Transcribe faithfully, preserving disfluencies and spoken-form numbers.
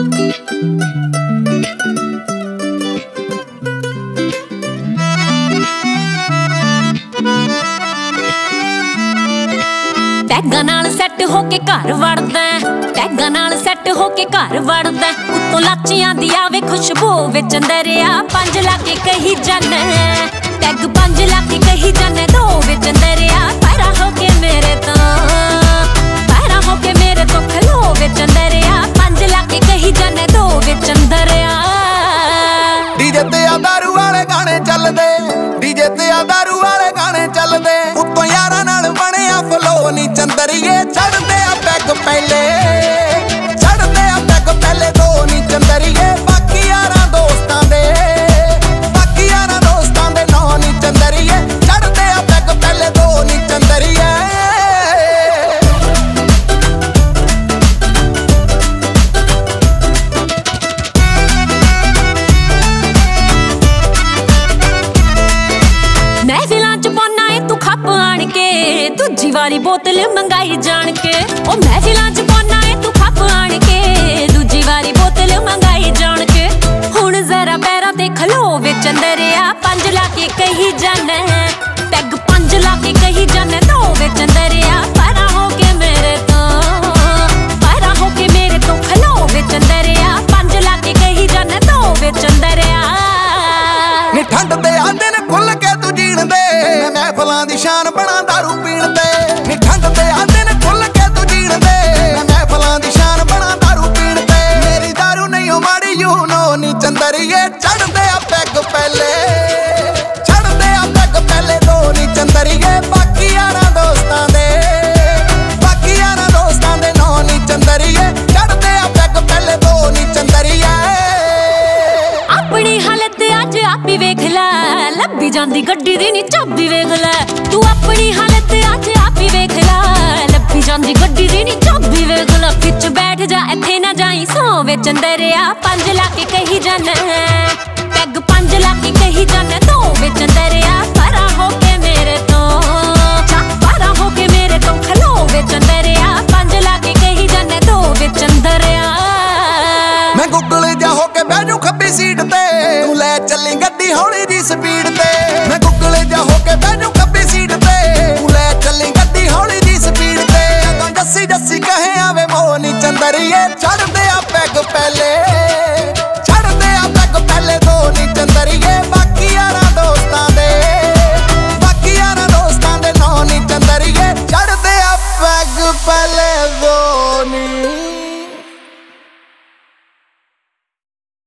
टैगां नाल सैट होके घर वड़दा, टैगां नाल सैट होके घर वड़दा। उत्तों लाचियां दी आवे खुशबू विच दरिया। पंज लाके कही जाने टैग, पंज लाके कही जाने दो विच दरिया। पैरा होके मेरे तो, पैरा होके मेरे तो खलो विच दरिया। पंज लाके कही जाने दो विच दरिया। डीजे ते आ दारू वाले गाने चलदे, डीजे ते आ दारू वाले गाने चलदे। उत्तों यारां नाल बणिया फलो नी चंदरिए। चढ़दे आ पैग पहले, चढ़दे आ पैग पहले दो नी चंदरिए। बाकी यारां दोस्तां दे, बाकी यारां दोस्तां दे नौ नी चंदरिए। चढ़दे आ पैग पहले दो नी चंदरिए। महफिलां च पौना है तू खप आण के, दूजी वारी बोतल मंगाई जान के। ओ महफिलां च पौना है तू खप आण के, दूजी वारी बोतल मंगाई जान के। हुण जरा पैरां ते खलो विच दरिया। पंज लाके कही जाने टैग, पंज लाके कही जाने दो विच दरिया। पैरां होके मेरे तो, पैरां होके मेरे तो खलो विच दरिया। पंज लाके कही जाने दो विच दरिया। नी ठंड दे आ दिन खुल के तू जीण दे, मैं महफिलां दी शान बना दारू पीण दे। नी ठंड दे आ दिन खुल के तू जीण दे, मैं महफिलां दी शान बना दारू पीण दे। मेरी दारू नहीं हो माड़ी यू नो नी चंदरिए। चढ़दे आ पैग पहले, चढ़दे आ पैग पहले दो नी चंदरिए। बाकी यारां दोस्तां दे, बाकी यारां दोस्तां दे नौ नी चंदरिए। चढ़दे आ पैग पहले दो नी चंदरिए। अपनी हालत अज आप ही वेख लै, लब्भी जांदी गड्डी दी नी चाबी वेख लै। तू अपनी हालत अज आप ही वेख लै, लब्भी जांदी गड्डी दी नी चाबी वेख लै। विच बैठ जा इत्थे ना जाई सौ विच दरिया। पंज लाके कही जाने टैग, पंज लाके कही जाने दो विच दरिया। परा होके मेरे तो, परा होके मेरे तो खलो विच दरिया। पंज लाके कही जाने दो विच दरिया। मैं गुगल जा होके बैठू खब्बी सीट ते, तू ले चली गड्डी हौली जी स्पीड ते। मैं गुगल जा होके बैठू खब्बी सीट ते, तू ले चली गड्डी हौली जी स्पीड ते। अगों जस्सी जस्सी कहे आवे मोह नी चंदरिए। चढ़दे आ पैग